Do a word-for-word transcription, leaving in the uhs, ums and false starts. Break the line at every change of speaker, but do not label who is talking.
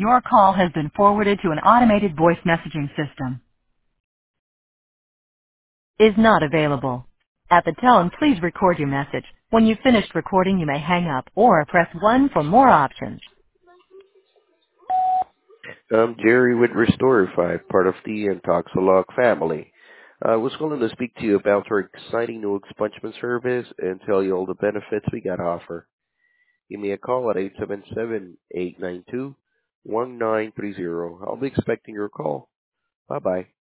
Your call has been forwarded to an automated voice messaging system. Is not available. At the tone, please record your message. When you've finished recording, you may hang up or press one for more options.
I'm Jerry with Restore five, part of the Intoxilog family. I was calling to speak to you about our exciting new expungement service and tell you all the benefits we got to offer. Give me a call at eight seven seven, eight nine two, one nine three zero. I'll be expecting your call. Bye-bye.